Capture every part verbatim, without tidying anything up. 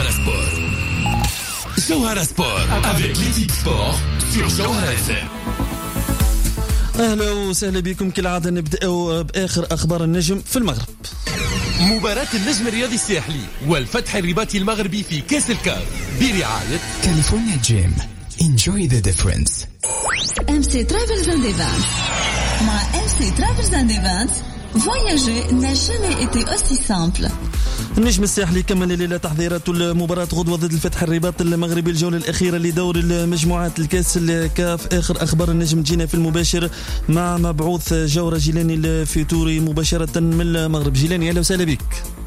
Jawhara Sport. Jawhara Sport avec l'équipe sport sur Jawhara إف إم. أهلا وسهلا بكم كالعادة. نبدأ بآخر أخبار النجم في المغرب. مباراة النجم الرياضي الساحلي والفتح الرباطي المغربي في كأس الكاف برعاية كاليفورنيا جيم. Enjoy the difference. M C Travels and Events. مع M C Travels and Events, voyager n'a jamais été aussi simple. النجم الساحلي كمل الليلة تحضيرات المباراة غدوة ضد الفتح الرباطي المغربي الجولة الأخيرة لدور المجموعات الكاس الكاف. آخر أخبار النجم جينا في المباشر مع مبعوث جورة جيلاني الفيتوري مباشرة من المغرب. جيلاني أهلا وسهلا بك.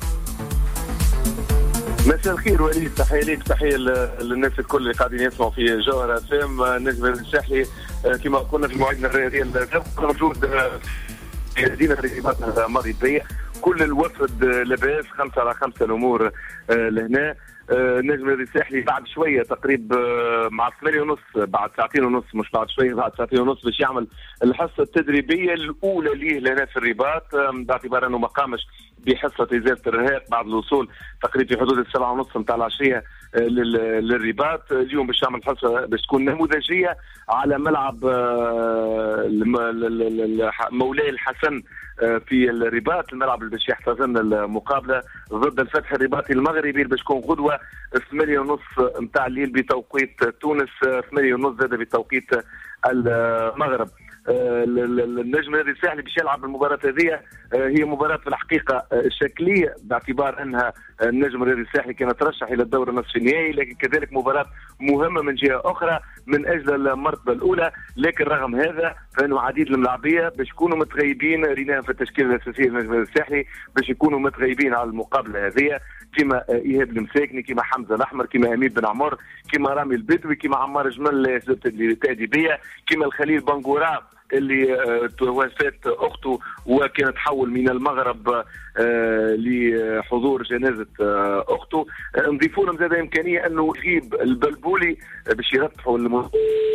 مساء الخير وليد، تحية ليك، تحية للناس الكل اللي قاعدين يسمعوا في جوهرة إف إم. النجم الساحلي كما قلنا في مواعيدنا الرياضية موجود في مدينة الرباط الماضي الضيق. كل الوفد لاباس، خمسة على خمسة الأمور لهنا. النجم الساحلي بعد شوية تقريبا مع ثمانية ونص، بعد ساعتين ونص، مش بعد شوية، بعد ساعتين ونص باش يعمل الحصة التدريبية الأولى ليه لهنا في الرباط، باعتبار أنه ما قامش بحصة إزالة الرهاق بعد الوصول تقريبا في حدود السبعة ونص متاع العشية للرباط. اليوم باش يعمل حصة باش تكون نموذجية على ملعب مولاي الحسن في الرباط، الملعب اللي باش يحتضن المقابله ضد الفتح الرباطي المغربي اللي باش تكون غدوه ثمانية ونص نتاع الليل بتوقيت تونس، ثمانية ونص زاد بتوقيت المغرب. النجم الساحلي باش يلعب المباراة هذه، هي مباراة في الحقيقة شكلية باعتبار أنها النجم الساحلي كان ترشح إلى الدور النصف النهائي، لكن كذلك مباراة مهمة من جهة أخرى من أجل المرتبة الأولى. لكن رغم هذا فإنه عديد الملاعبية باش يكونوا متغيبين، ريناهم في التشكيلة الأساسية للنجم الساحلي باش يكونوا متغيبين على المقابلة هذه، كما إيهاب المساكني، كما حمزة الأحمر، كما أمين بن عمر، كما رامي البدوي، كما عمار جمل التأديبية، كما الخليل بنغورا اللي توفت أخته وكانت تحول من المغرب لحضور جنازة أخته. نضيفوا لهم زاد إمكانية أنه يجيب البلبولي باش يرتحوا الم...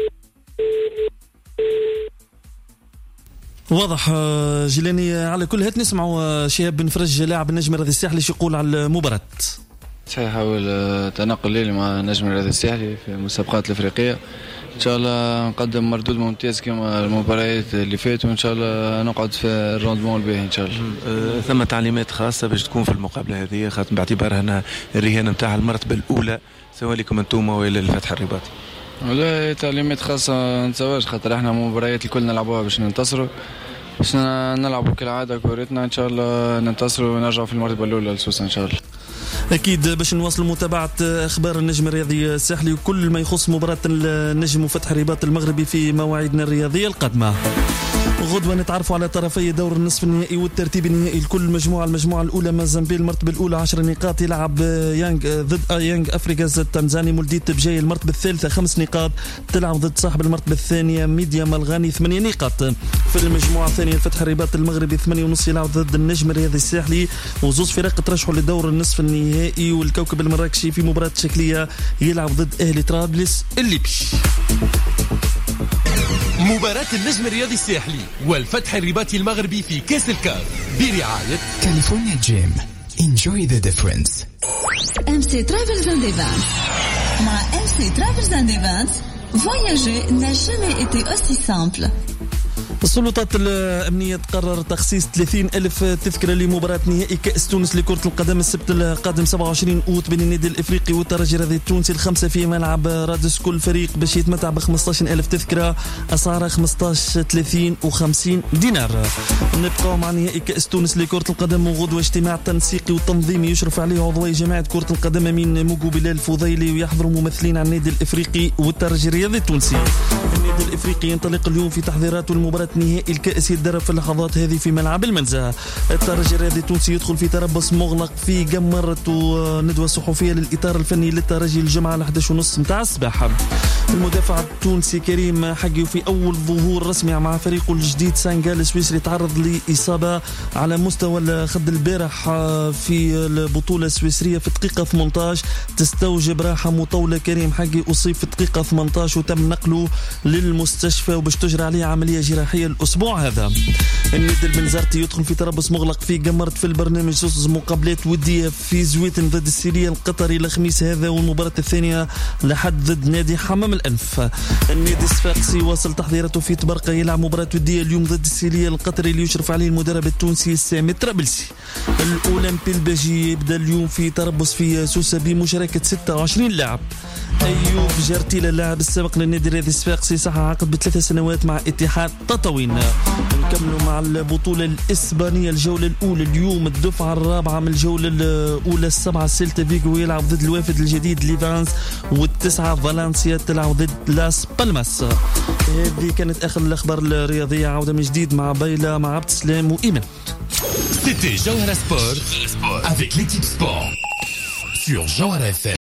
واضح جيلاني. على كل هات نسمعوا شهاب بن فرج لاعب النجم الرياضي الساحلي ايش يقول على المباراة. سيحاول تنقل ليلي مع النجم الرياضي الساحلي في المسابقات الافريقيه، ان شاء الله نقدم مردود ممتاز كما المباريات اللي فاتوا، وان شاء الله نقعد في الروندمون الباهي ان شاء الله. أه ثم تعليمات خاصه باش تكون في المقابله هذه، خاطر باعتبارها انها الرهان نتاع المرتبه الاولى سواء لكم انتم ولا الفتح الرباطي. والله تعليمات خاصه نتسواش، خاطر احنا مباريات الكل نلعبوها باش ننتصروا، باش نلعبوا كالعاده كورتنا، ان شاء الله ننتصروا ونرجعوا في المرتبه الاولى لسوسه ان شاء الله. أكيد باش نواصل متابعة أخبار النجم الرياضي الساحلي وكل ما يخص مباراة النجم وفتح الرباط المغربي في مواعيدنا الرياضية القادمة. غدوة نتعرفوا على طرفي دور النصف النهائي والترتيب النهائي لكل مجموعة. المجموعة الأولى مازامبيل المرتبة الأولى عشر نقاط، يلعب يانغ ضد يانغ أفريكاز التنزاني. مولديت بجاي المرتبة الثالثة خمس نقاط، تلعب ضد صاحب المرتبة الثانية ميديا مالغاني ثمانية نقاط. في المجموعة الثانية الفتح الرباط المغربي ثمانية ونص يلعب ضد النجم الرياضي الساحلي، وزوز فرق ترشحوا لدور النصف النهائي. والكوكب المراكشي في مباراة شكلية يلعب ضد أهلي طرابلس الليبي. مباراة النجم الرياضي الساحلي والفتح الرباطي المغربي في كأس الكاف برعاية كاليفورنيا جيم. Enjoy the difference. M C Travels and Events. مع M C Travels and Events, voyager n'a jamais été aussi simple. السلطات الأمنية تقرر تخصيص ثلاثين ألف تذكرة لمباراة نهائي كأس تونس لكرة القدم السبت القادم سبعة وعشرين أوت بين النادي الإفريقي والترجي الرياضي التونسي الخمسة في ملعب رادس. كل فريق باش يتمتع ب خمسطاش ألف تذكرة، أسعارها خمسطاش ثلاثين وخمسين دينار. نبقاو مع نهائي كأس تونس لكرة القدم، وغدوة اجتماع تنسيقي وتنظيمي يشرف عليه عضوي جماعة كرة القدم أمين موجو بلال الفضيلي، ويحضروا ممثلين عن النادي الإفريقي والترجي الرياضي التونسي. النادي الإفريقي ينطلق اليوم في تحضيراته المباراة نهائي الكأس يتدرب في اللحظات هذه في ملعب المنزه. الترجي الرياضي التونسي يدخل في تربص مغلق في جمرة ندوة صحفية للإطار الفني للترجي الجمعة الأحد عشر ونص متاع الصباح. المدافع التونسي كريم حقي في أول ظهور رسمي مع فريقه الجديد سانغال السويسري تعرض لإصابة على مستوى الخد البارح في البطولة السويسرية في دقيقة ثمانية عشر، تستوجب راحة مطولة. كريم حقي أصيب في دقيقة ثمانية عشر وتم نقله للمستشفى وباش تجرى عليه عملية جراحية الصباحية الأسبوع هذا. النادي البنزرتي يدخل في تربص مغلق في قمرت في البرنامج زوز مقابلات ودية في زويتن ضد السيريا القطري الخميس هذا، والمباراة الثانية لحد ضد نادي حمام الأنف. النادي الصفاقسي واصل تحضيراته في تبرقة، يلعب مباراة ودية اليوم ضد السيريا القطري اللي يشرف عليه المدرب التونسي سامي الطرابلسي. الأولمبي الباجي يبدأ اليوم في تربص في سوسة بمشاركة ستة وعشرين لاعب. أيوب جارتيلا اللاعب السابق للنادي الرياضي الصفاقسي صح عقد بثلاث سنوات مع اتحاد تطاوين. نكملوا مع البطولة الإسبانية الجولة الأولى اليوم الدفعة الرابعة من الجولة الأولى. السبعة سيلتا فيغو يلعب ضد الوافد الجديد ليفانس، والتسعة فالنسيا تلعب ضد لاس بالماس. هذه كانت آخر الأخبار الرياضية. عودة من جديد مع بيلا مع عبد السلام وإيمان. C'était Jawhara Sport avec l'équipe sport sur Jawhara F M.